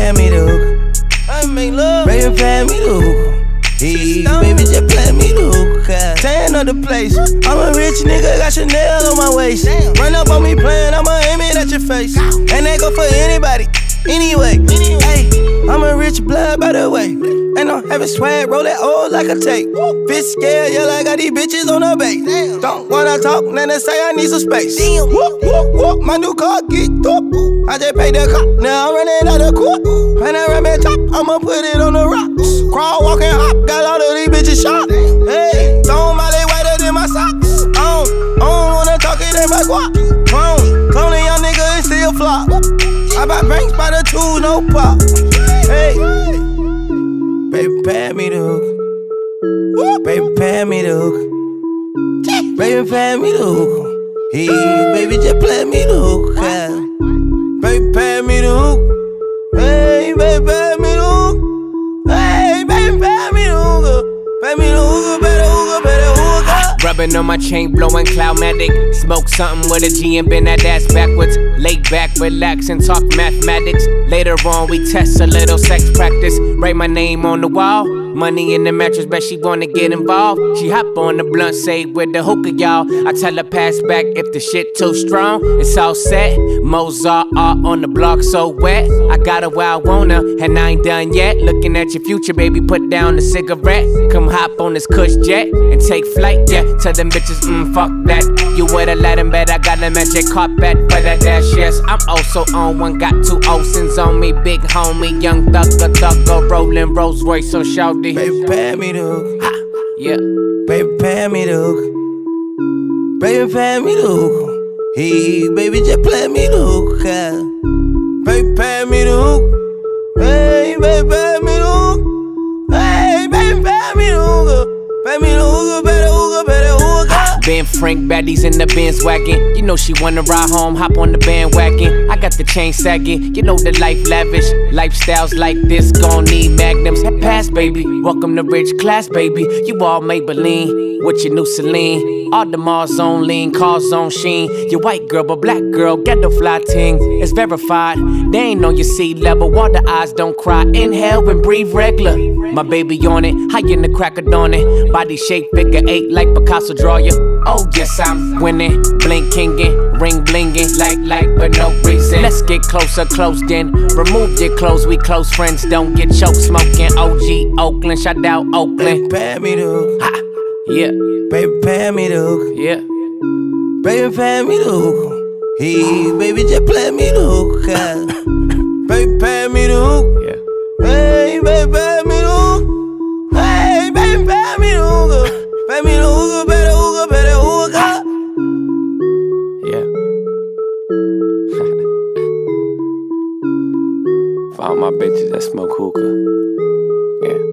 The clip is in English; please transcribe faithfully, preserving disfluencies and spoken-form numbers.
pay me the hookah. I make love. Baby, pay me the hookah. Hey, baby, just play me the hookah. Tan of the place. I'm a rich nigga, got Chanel on my waist. Run up on me playing, I'ma aim it at your face. And they go for anybody, anyway. Hey, I'm a rich blood, by the way. And I'm having swag, roll that old like a tape. Bitch scared, yeah, I got these bitches on the base. Don't wanna talk, then they say I need some space. Whoop, whoop, whoop, my new car get up. I just paid the cop, now I'm running out of court. Panoramic top, I'ma put it on the rocks. Crawl, walk, and hop, got all of these bitches shot. Hey, throw my leg whiter than my socks. I don't, I don't wanna talk it in my guap. Clone, clone a young nigga and still flop. I buy banks by the two, no pop. Hey, baby, pay me the hookah. Baby, pay me the hookah. Baby, pay me the hookah. Hey, baby, just play me the hookah. Baby, pay me the hookah. Hey, baby, pay me the hookah. Hey, baby, pay me the hookah. Pay me the hookah, better hookah, better hookah. Rubbing on my chain, blowing Cloudmatic. Smoke something with a G and bend that ass backwards. Lay back, relax, and talk mathematics. Later on, we test a little sex practice. Write my name on the wall. Money in the mattress, bet she wanna get involved. She hop on the blunt, say with the hookah, y'all. I tell her pass back if the shit too strong. It's all set. Mozart art on the block, so wet. I got her where I want her, and I ain't done yet. Looking at your future, baby, put down the cigarette. Come hop on this cush jet and take flight, yeah. Tell them bitches, mm, fuck that. You would've let them bet I got a magic carpet for that dash, yes. I'm also on one, got two Olsen's on me. Big homie, young thugger, thugger, rolling Rolls Royce, so shout. Baby, pay me the hookah. Yeah. Baby, pay me the hookah. Baby, pay me the hookah. Hey, baby, just play me the hookah. Baby, pay me the hookah. Hey, baby, pay me the hookah. Hey, baby, pay me the hookah. Pay me the hookah, better hookah, better hookah. Ben Frank, baddies in the Benz wagon. You know she wanna ride home, hop on the bandwagon. I got the chain sagging, you know the life lavish. Lifestyles like this gon' need magnums. Pass, baby, welcome to rich class, baby. You all Maybelline with your new Celine. All the Mars on lean, cars on sheen. Your white girl, but black girl, get the fly ting. It's verified, they ain't on your sea level. Water eyes don't cry, inhale and breathe regular. My baby on it, high in the crack of dawn it. Body shape figure eight like Picasso draw ya. Oh yes, I'm winning, blinkingin', ring blingin', like like for no reason. Let's get closer, close then. Remove your clothes, we close friends. Don't get choked smoking. O G Oakland, shout out Oakland. Baby, pay me the hookah. Ha, yeah, baby, pay me the hookah. yeah. Baby, pay me the hookah. Hey, baby, just play me the hookah. Baby, pay me the hookah. Yeah. Hey, baby, pay me the hookah. Hey, baby, pay me the hookah. Pay me the hookah, better hookah, better hookah. Yeah. For all my bitches that smoke hookah.